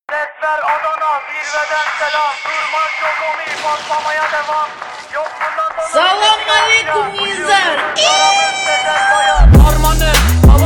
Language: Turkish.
Ses ver Adana, zirveden selam. Durmaz yok omi, patlamaya devam. Yok bundan sonra Selamünaleyküm yüzler. Paramız bezel bayan. Harmanı